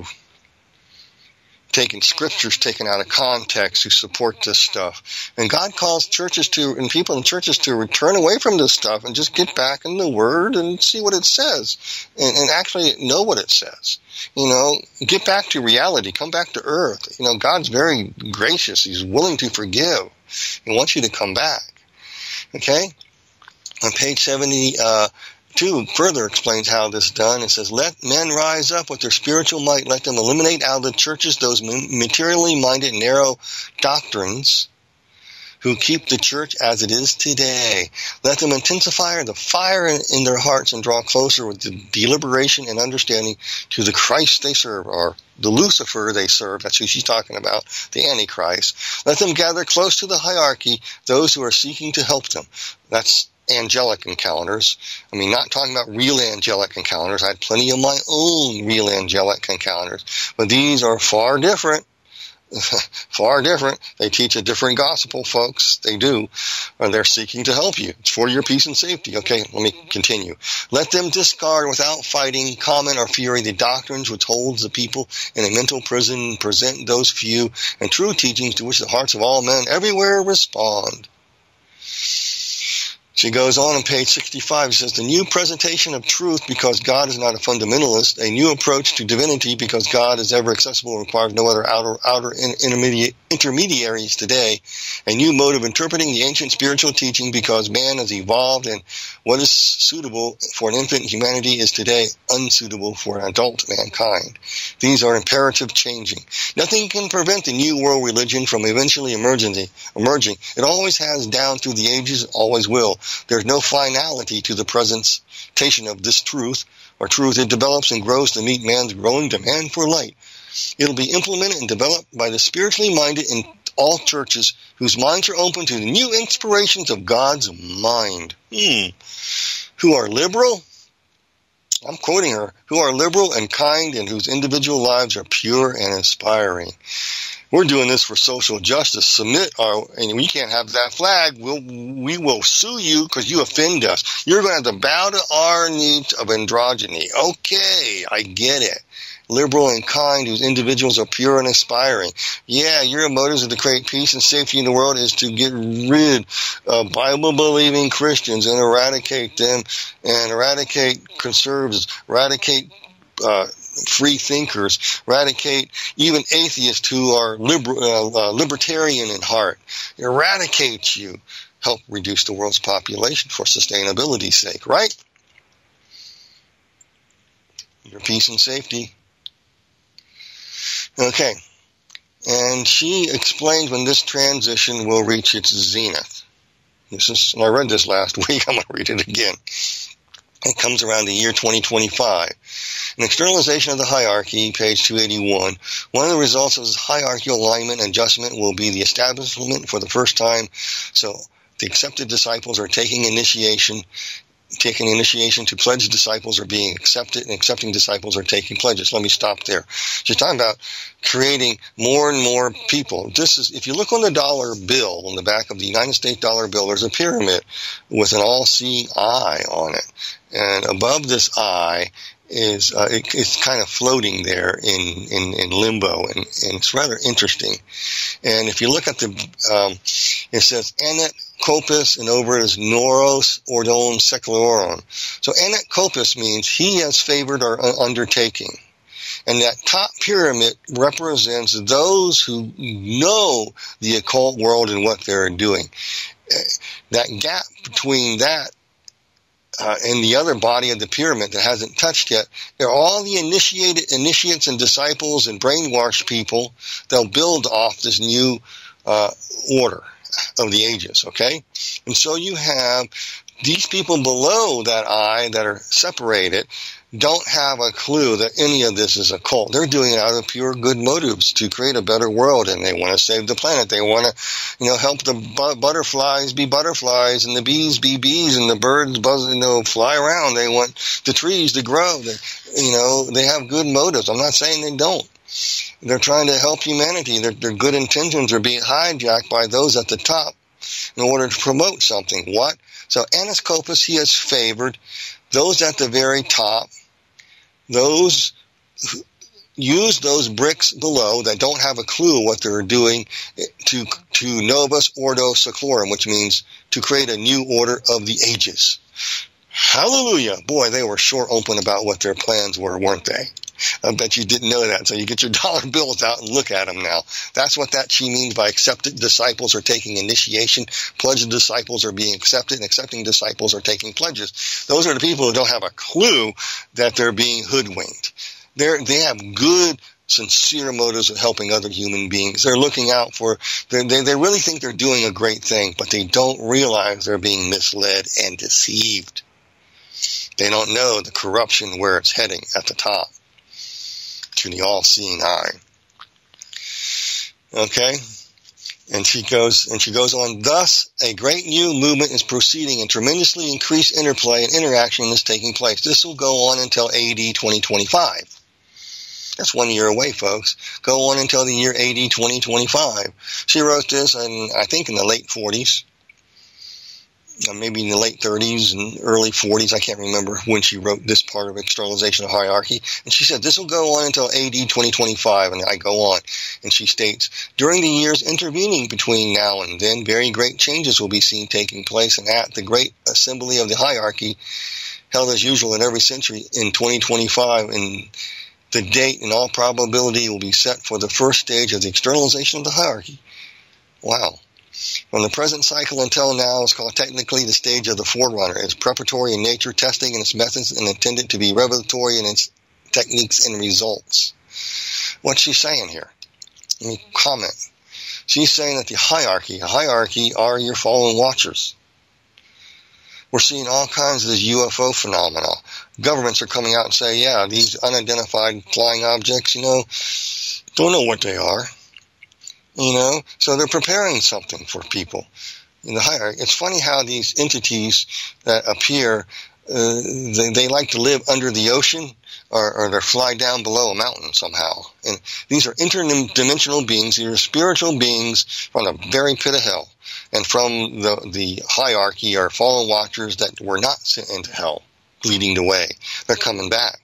Taking scriptures taken out of context to support this stuff. And God calls churches and people in churches to return away from this stuff and just get back in the Word and see what it says. And actually know what it says. Get back to reality. Come back to earth. God's very gracious. He's willing to forgive. He wants you to come back. Okay? On page 72 further explains how this is done. It says, let men rise up with their spiritual might. Let them eliminate out of the churches those materially minded, narrow doctrines who keep the church as it is today. Let them intensify the fire in their hearts and draw closer with the deliberation and understanding to the Christ they serve, or the Lucifer they serve. That's who she's talking about, the Antichrist. Let them gather close to the hierarchy, those who are seeking to help them. That's angelic encounters. Not talking about real angelic encounters. I had plenty of my own real angelic encounters. But these are far different. Far different. They teach a different gospel, folks. They do. And they're seeking to help you. It's for your peace and safety. Okay, let me continue. Let them discard without fighting, comment, or fury the doctrines which holds the people in a mental prison and present those few and true teachings to which the hearts of all men everywhere respond. She goes on page 65. She says, the new presentation of truth because God is not a fundamentalist, a new approach to divinity because God is ever accessible and requires no other outer intermediaries today, a new mode of interpreting the ancient spiritual teaching because man has evolved and what is suitable for an infant humanity is today unsuitable for an adult mankind. These are imperative changing. Nothing can prevent the new world religion from eventually emerging. It always has down through the ages, always will. There's no finality to the presentation of this truth, or truth. It develops and grows to meet man's growing demand for light. It'll be implemented and developed by the spiritually minded in all churches whose minds are open to the new inspirations of God's mind. Who are liberal? I'm quoting her. Who are liberal and kind and whose individual lives are pure and inspiring. We're doing this for social justice. And we can't have that flag. We will sue you because you offend us. You're going to have to bow to our needs of androgyny. Okay, I get it. Liberal and kind, whose individuals are pure and inspiring. Yeah, your motives to create peace and safety in the world is to get rid of Bible-believing Christians and eradicate them, and eradicate conservatives, eradicate free thinkers, eradicate even atheists who are libertarian in heart. Eradicate you. Help reduce the world's population for sustainability's sake, right? Your peace and safety. Okay. And she explains when this transition will reach its zenith. I read this last week. I'm going to read it again. It comes around the year 2025. An externalization of the hierarchy, page 281. One of the results of this hierarchical alignment and adjustment will be the establishment for the first time. So the accepted disciples are taking initiation to pledge disciples are being accepted, and accepting disciples are taking pledges. Let me stop there. She's talking about creating more and more people. This is, if you look on the dollar bill, on the back of the United States dollar bill, there's a pyramid with an all-seeing eye on it. And above this eye is it's kind of floating there in limbo, and it's rather interesting. And if you look at it says Anet Kopis, and over it is Noros Ordon Secularum. So Anet Kopis means he has favored our undertaking. And that top pyramid represents those who know the occult world and what they're doing. That gap between that and the other body of the pyramid that hasn't touched yet, they're all the initiates and disciples and brainwashed people. They'll build off this new order of the ages, okay? And so you have these people below that eye that are separated don't have a clue that any of this is a cult. They're doing it out of pure good motives to create a better world, and they want to save the planet. They want to, help the butterflies be butterflies, and the bees be bees, and the birds fly around. They want the trees to grow. They have good motives. I'm not saying they don't. They're trying to help humanity. Their good intentions are being hijacked by those at the top in order to promote something. What? So Anet Kopis, he has favored those at the very top, those who use those bricks below that don't have a clue what they're doing to Novus Ordo Seclorum, which means to create a new order of the ages. Hallelujah. Boy, they were sure open about what their plans were, weren't they? I bet you didn't know that. So you get your dollar bills out and look at them now. That's what she means by accepted disciples are taking initiation. Pledged disciples are being accepted, and accepting disciples are taking pledges. Those are the people who don't have a clue that they're being hoodwinked. They have good, sincere motives of helping other human beings. They're looking out for, they really think they're doing a great thing, but they don't realize they're being misled and deceived. They don't know the corruption where it's heading at the top, to the all-seeing eye. Okay? And she goes on, thus, a great new movement is proceeding and tremendously increased interplay and interaction is taking place. This will go on until AD 2025. That's 1 year away, folks. Go on until the year AD 2025. She wrote this, I think in the late 40s. Maybe in the late 30s and early 40s. I can't remember when she wrote this part of externalization of hierarchy. And she said, this will go on until AD 2025. And I go on. And she states, during the years intervening between now and then, very great changes will be seen taking place, and at the great assembly of the hierarchy, held as usual in every century in 2025, and the date in all probability will be set for the first stage of the externalization of the hierarchy. Wow. From the present cycle until now is called technically the stage of the forerunner. It's preparatory in nature, testing in its methods, and intended to be revelatory in its techniques and results. What's she saying here? Let me comment. She's saying that the hierarchy are your fallen watchers. We're seeing all kinds of this UFO phenomena. Governments are coming out and saying, yeah, these unidentified flying objects, don't know what they are. So they're preparing something for people in the hierarchy. It's funny how these entities that appear, they like to live under the ocean or they fly down below a mountain somehow. And these are interdimensional beings. These are spiritual beings from the very pit of hell. And from the hierarchy are fallen watchers that were not sent into hell, leading the way. They're coming back.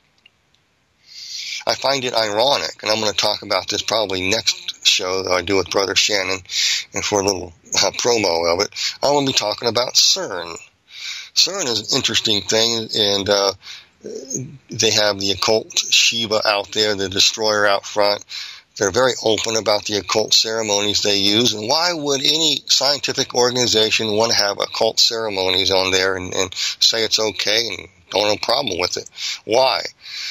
I find it ironic, and I'm going to talk about this probably next show that I do with Brother Shannon, and for a little promo of it, I'm going to be talking about CERN. CERN is an interesting thing, and they have the occult Shiva out there, the destroyer out front. They're very open about the occult ceremonies they use, and why would any scientific organization want to have occult ceremonies on there and say it's okay and don't have a problem with it? Why?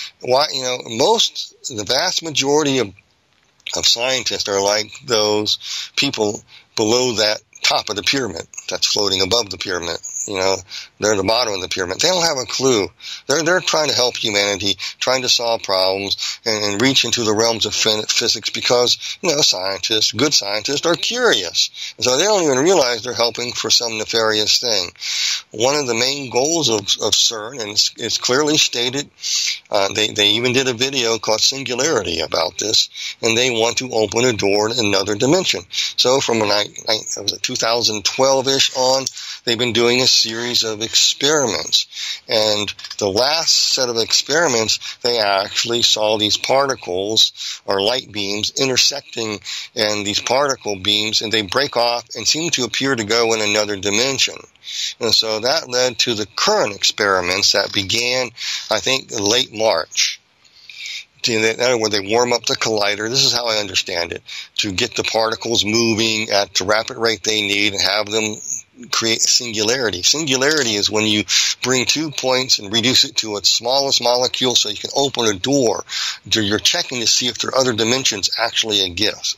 The vast majority of scientists are like those people below that top of the pyramid that's floating above the pyramid. They're at the bottom of the pyramid. They don't have a clue. They're trying to help humanity, trying to solve problems, and reach into the realms of physics because, scientists, good scientists, are curious. And so they don't even realize they're helping for some nefarious thing. One of the main goals of CERN, and it's clearly stated, they even did a video called Singularity about this, and they want to open a door to another dimension. So from 2012-ish on, they've been doing a series of experiments. And the last set of experiments, they actually saw these particles or light beams intersecting in these particle beams, and they break off and seem to appear to go in another dimension. And so that led to the current experiments that began, I think, in late March. Where they warm up the collider. This is how I understand it. To get the particles moving at the rapid rate they need and have them create singularity. Singularity is when you bring 2 points and reduce it to its smallest molecule so you can open a door. You're checking to see if there are other dimensions actually exist.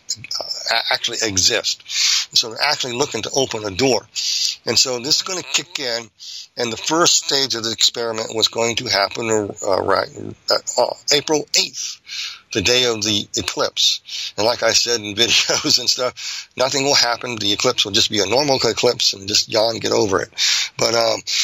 So they're actually looking to open a door. And so this is going to kick in, and the first stage of the experiment was going to happen April 8th. The day of the eclipse. And like I said in videos and stuff, nothing will happen. The eclipse will just be a normal eclipse and just yawn, get over it. But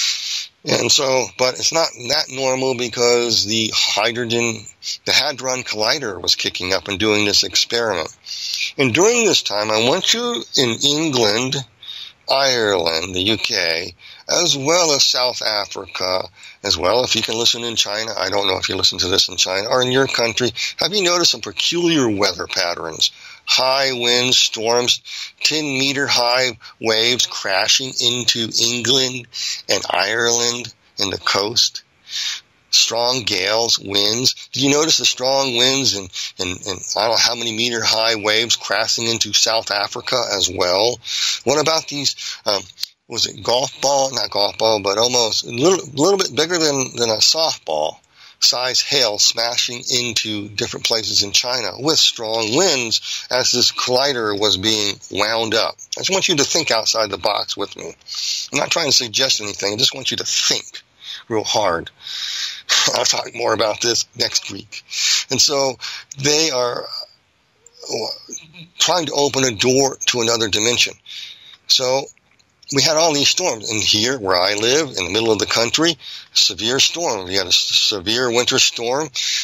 it's not that normal because the Hadron Collider was kicking up and doing this experiment. And during this time, I want you in England, Ireland, the UK, as well as South Africa, as well. If you can listen in China, I don't know if you listen to this in China or in your country. Have you noticed some peculiar weather patterns? High winds, storms, 10-meter high waves crashing into England and Ireland and the coast. Strong gales, winds. Did you notice the strong winds and I don't know how many meter high waves crashing into South Africa as well? What about these, was it golf ball? Not golf ball, but almost a little bit bigger than a softball size hail smashing into different places in China with strong winds as this collider was being wound up. I just want you to think outside the box with me. I'm not trying to suggest anything. I just want you to think real hard. I'll talk more about this next week. And so they are trying to open a door to another dimension. So we had all these storms. And here, where I live, in the middle of the country, severe storm. We had a severe winter storm.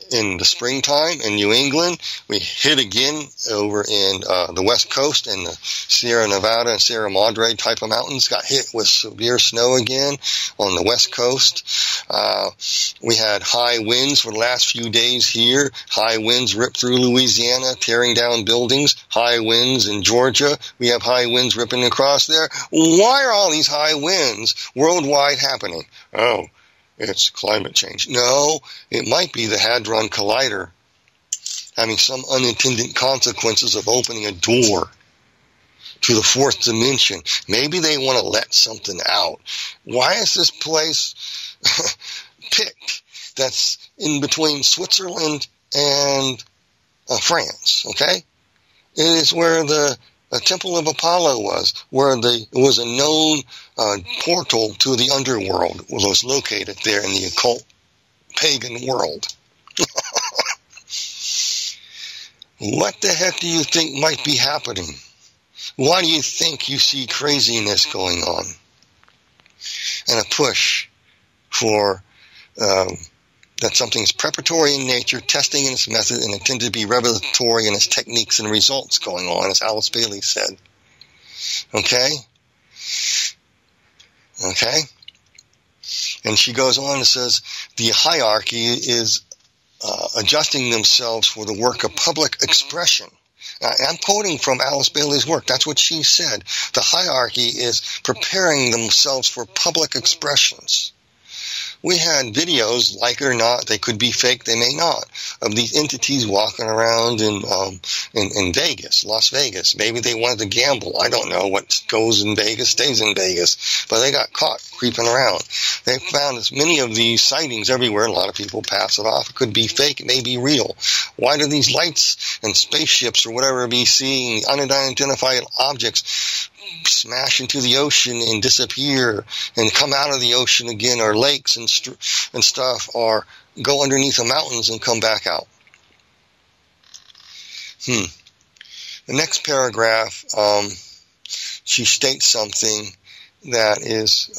in the springtime in New England. We hit again over in the West Coast and the Sierra Nevada and Sierra Madre type of mountains. Got hit with severe snow again on the West Coast. We had high winds for the last few days here. High winds ripped through Louisiana, tearing down buildings. High winds in Georgia. We have high winds ripping across there. Why are all these high winds worldwide happening? Oh, it's climate change. No, it might be the Hadron Collider having some unintended consequences of opening a door to the fourth dimension. Maybe they want to let something out. Why is this place picked that's in between Switzerland and France? Okay? It is where the Temple of Apollo was, where it was a known portal to the underworld, was located there in the occult pagan world. What the heck do you think might be happening? Why do you think you see craziness going on? And a push for that something is preparatory in nature, testing in its method, and intended to be revelatory in its techniques and results going on, as Alice Bailey said. Okay? Okay? And she goes on and says, the hierarchy is adjusting themselves for the work of public expression. I'm quoting from Alice Bailey's work. That's what she said. The hierarchy is preparing themselves for public expressions. We had videos, like it or not, they could be fake, they may not, of these entities walking around in Vegas, Las Vegas. Maybe they wanted to gamble. I don't know. What goes in Vegas stays in Vegas. But they got caught creeping around. They found as many of these sightings everywhere. A lot of people pass it off. It could be fake. It may be real. Why do these lights and spaceships or whatever be seeing unidentified objects smash into the ocean and disappear and come out of the ocean again, or lakes and stuff, or go underneath the mountains and come back out? The next paragraph, she states something that is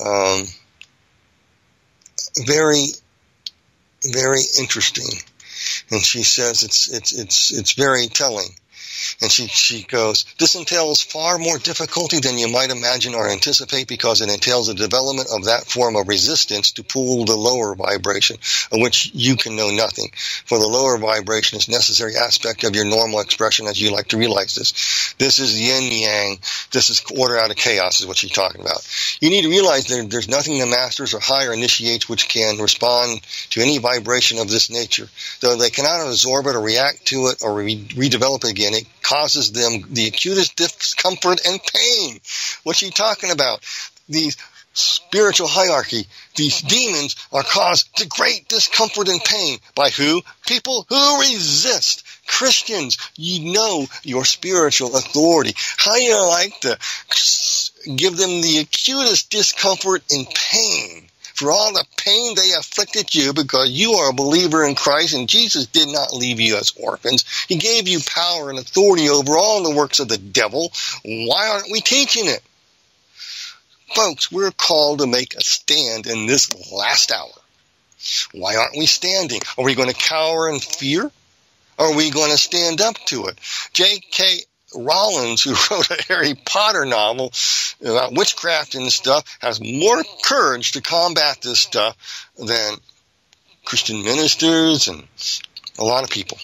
very, very interesting, and she says it's very telling. And she goes, this entails far more difficulty than you might imagine or anticipate, because it entails the development of that form of resistance to pull the lower vibration, of which you can know nothing. For the lower vibration is a necessary aspect of your normal expression, as you like to realize this. This is yin-yang. This is order out of chaos, is what she's talking about. You need to realize there's nothing the masters or higher initiates which can respond to any vibration of this nature. Though they cannot absorb it or react to it or redevelop it again, it causes them the acutest discomfort and pain. What's she talking about? These spiritual hierarchy, these demons are caused to great discomfort and pain. By who? People who resist. Christians, you know your spiritual authority. How do you like to give them the acutest discomfort and pain for all the pain they afflicted you, because you are a believer in Christ, and Jesus did not leave you as orphans. He gave you power and authority over all the works of the devil. Why aren't we teaching it? Folks, we're called to make a stand in this last hour. Why aren't we standing? Are we going to cower in fear? Or are we going to stand up to it? J.K. Rowling, who wrote a Harry Potter novel about witchcraft and stuff, has more courage to combat this stuff than Christian ministers and a lot of people.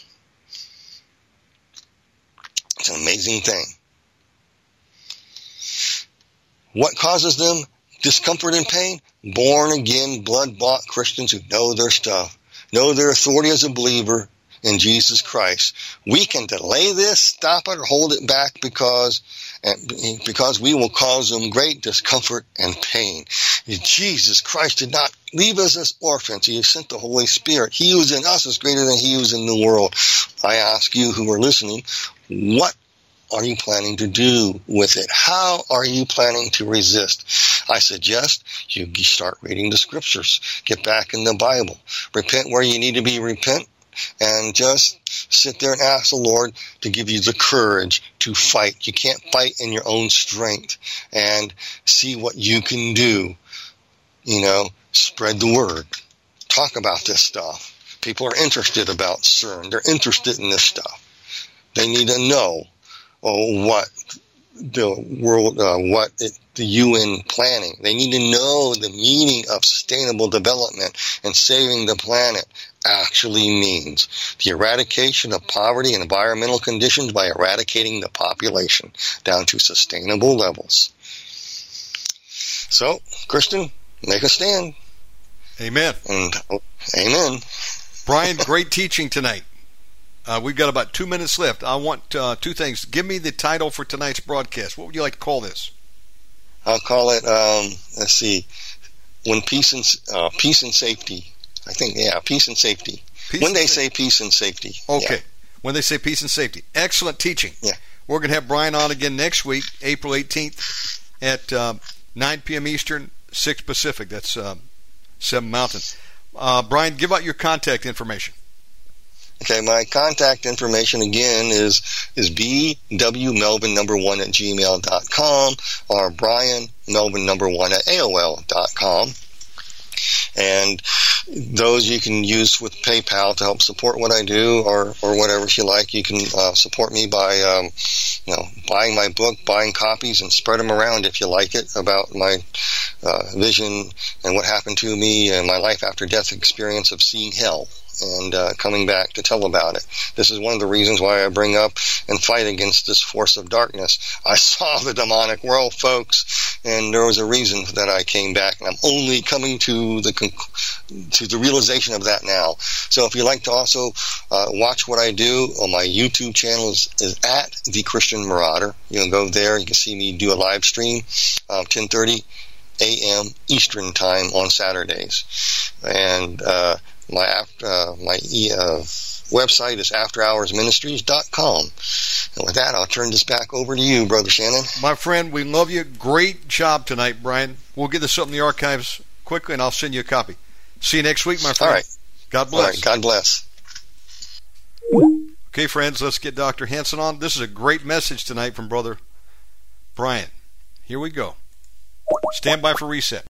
It's an amazing thing. What causes them discomfort and pain? Born-again, blood-bought Christians who know their stuff, know their authority as a believer in Jesus Christ. We can delay this, stop it, or hold it back because we will cause them great discomfort and pain. Jesus Christ did not leave us as orphans. He has sent the Holy Spirit. He who is in us is greater than he who is in the world. I ask you who are listening, what are you planning to do with it? How are you planning to resist? I suggest you start reading the scriptures. Get back in the Bible. Repent where you need to be repent. And just sit there and ask the Lord to give you the courage to fight. You can't fight in your own strength. And see what you can do. You know, spread the word. Talk about this stuff. People are interested about CERN. They're interested in this stuff. They need to know what the world, the UN planning. They need to know the meaning of sustainable development and saving the planet actually means. The eradication of poverty and environmental conditions by eradicating the population down to sustainable levels. So, Christian, make a stand. Amen. And amen. Brian, great teaching tonight. We've got about 2 minutes left. I want two things. Give me the title for tonight's broadcast. What would you like to call this? I'll call it, let's see, when peace and safety. I think, peace and safety. When they say peace and safety. Okay. Yeah. When they say peace and safety. Excellent teaching. Yeah. We're going to have Brian on again next week, April 18th at 9 p.m. Eastern, 6 Pacific. That's 7 Mountain. Brian, give out your contact information. Okay, my contact information again is bwmelvin1@gmail.com or brianmelvin1@aol.com. And those you can use with PayPal to help support what I do, or whatever if you like. You can support me by buying my book, buying copies, and spread them around if you like it, about my vision and what happened to me and my life after death experience of seeing hell and coming back to tell about it. This is one of the reasons why I bring up and fight against this force of darkness. I saw the demonic world, folks, and there was a reason that I came back, and I'm only coming to the realization of that now. So if you'd like to also watch what I do on my YouTube channel is at The Christian Marauder. You can go there. You can see me do a live stream, 10:30 a.m. Eastern time on Saturdays. And my website is afterhoursministries.com. And with that, I'll turn this back over to you, Brother Shannon. My friend, we love you. Great job tonight, Brian. We'll get this up in the archives quickly, and I'll send you a copy. See you next week, my friend. All right. God bless. All right. God bless. Okay, friends, let's get Dr. Hanson on. This is a great message tonight from Brother Brian. Here we go. Stand by for reset.